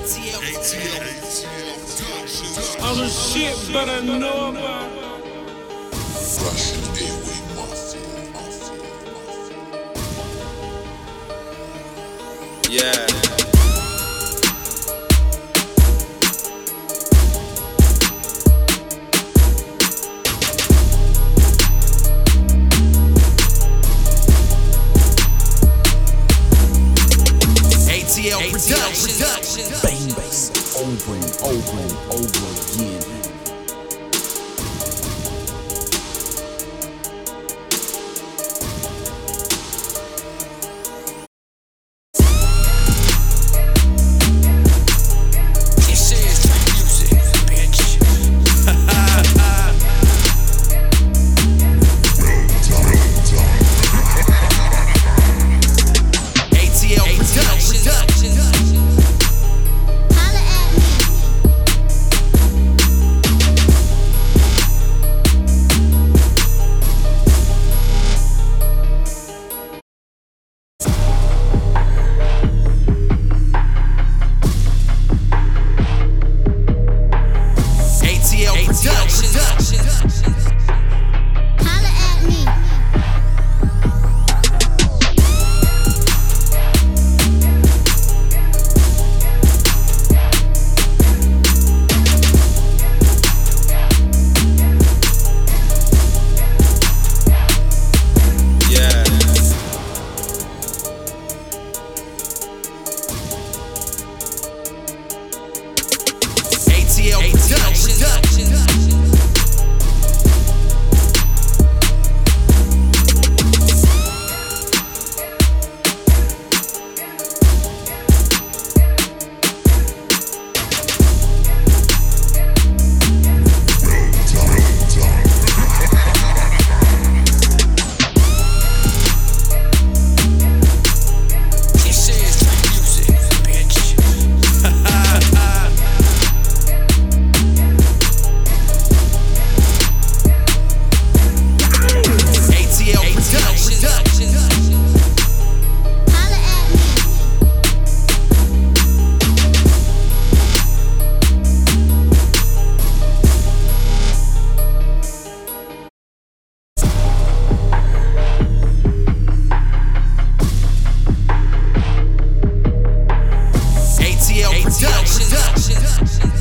All the shit but I know about. Russian Airway Mafia. Yeah. ATL Productions. Bang bass over and over and over again. This is trap music, bitch. ATL Productions. Holla at me. ATL Productions. Holla at me. Yeah. ATL Productions. This is trap music, bitch. ATL Productions. Holla at me. ATL Productions.